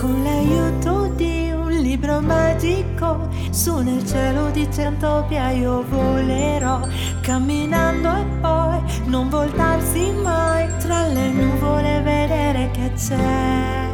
Con l'aiuto di un libro magico, su nel cielo di Centopia io volerò, camminando e poi non voltarsi mai, tra le nuvole vedere che c'è.